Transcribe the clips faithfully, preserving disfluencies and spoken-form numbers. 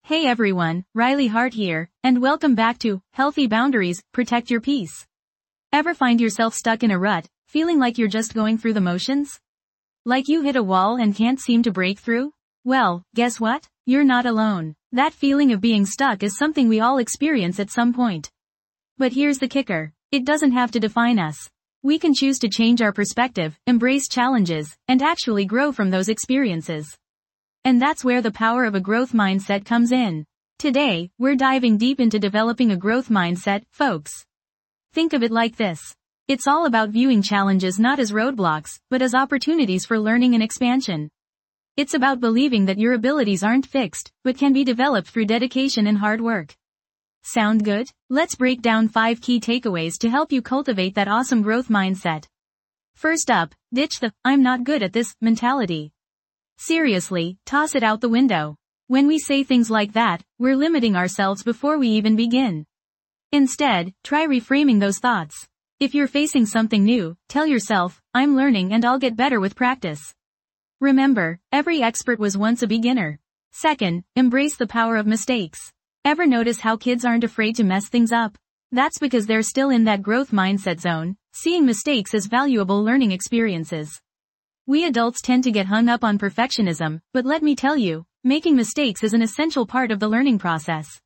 Hey everyone, Riley Hart here, and welcome back to Healthy Boundaries, Protect Your Peace. Ever find yourself stuck in a rut, feeling like you're just going through the motions? Like you hit a wall and can't seem to break through? Well, guess what? You're not alone. That feeling of being stuck is something we all experience at some point. But here's the kicker. It doesn't have to define us. We can choose to change our perspective, embrace challenges, and actually grow from those experiences. And that's where the power of a growth mindset comes in. Today, we're diving deep into developing a growth mindset, folks. Think of it like this. It's all about viewing challenges not as roadblocks, but as opportunities for learning and expansion. It's about believing that your abilities aren't fixed, but can be developed through dedication and hard work. Sound good? Let's break down five key takeaways to help you cultivate that awesome growth mindset. First up, ditch the, "I'm not good at this" mentality. Seriously, toss it out the window. When we say things like that, we're limiting ourselves before we even begin. Instead, try reframing those thoughts. If you're facing something new, tell yourself, "I'm learning and I'll get better with practice." Remember, every expert was once a beginner. Second, embrace the power of mistakes. Ever notice how kids aren't afraid to mess things up? That's because they're still in that growth mindset zone, seeing mistakes as valuable learning experiences. We adults tend to get hung up on perfectionism, but let me tell you, making mistakes is an essential part of the learning process.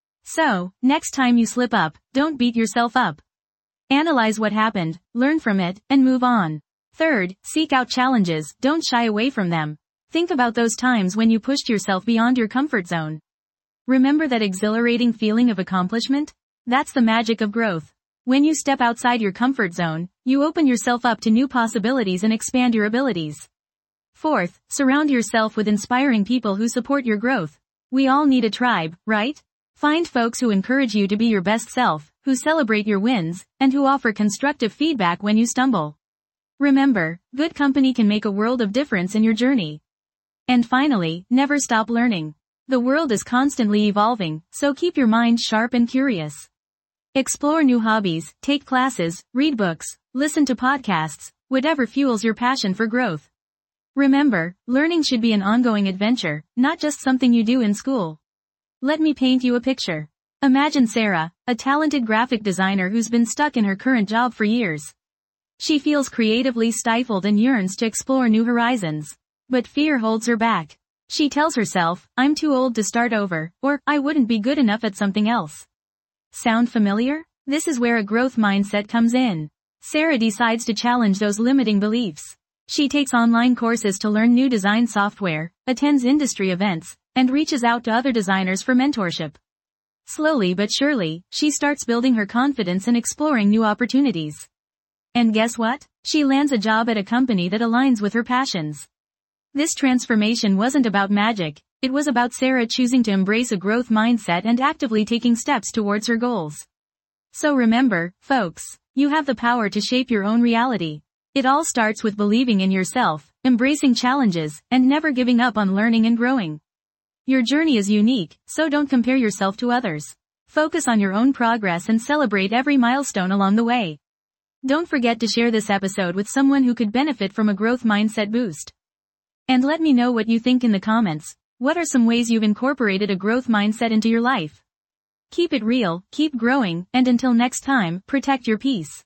So, next time you slip up, don't beat yourself up. Analyze what happened, learn from it, and move on. Third, seek out challenges, don't shy away from them. Think about those times when you pushed yourself beyond your comfort zone. Remember that exhilarating feeling of accomplishment? That's the magic of growth. When you step outside your comfort zone, you open yourself up to new possibilities and expand your abilities. Fourth, surround yourself with inspiring people who support your growth. We all need a tribe, right? Find folks who encourage you to be your best self, who celebrate your wins, and who offer constructive feedback when you stumble. Remember, good company can make a world of difference in your journey. And finally, never stop learning. The world is constantly evolving, so keep your mind sharp and curious. Explore new hobbies, take classes, read books, listen to podcasts, whatever fuels your passion for growth. Remember, learning should be an ongoing adventure, not just something you do in school. Let me paint you a picture. Imagine Sarah, a talented graphic designer who's been stuck in her current job for years. She feels creatively stifled and yearns to explore new horizons. But fear holds her back. She tells herself, "I'm too old to start over," or "I wouldn't be good enough at something else." Sound familiar? This is where a growth mindset comes in. Sarah decides to challenge those limiting beliefs. She takes online courses to learn new design software, attends industry events, and reaches out to other designers for mentorship. Slowly but surely, she starts building her confidence and exploring new opportunities. And guess what? She lands a job at a company that aligns with her passions. This transformation wasn't about magic. It was about Sarah choosing to embrace a growth mindset and actively taking steps towards her goals. So remember, folks, you have the power to shape your own reality. It all starts with believing in yourself, embracing challenges, and never giving up on learning and growing. Your journey is unique, so don't compare yourself to others. Focus on your own progress and celebrate every milestone along the way. Don't forget to share this episode with someone who could benefit from a growth mindset boost. And let me know what you think in the comments. What are some ways you've incorporated a growth mindset into your life? Keep it real, keep growing, and until next time, protect your peace.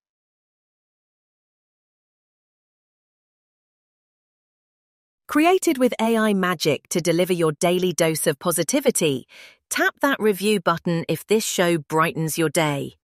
Created with A I magic to deliver your daily dose of positivity, tap that review button if this show brightens your day.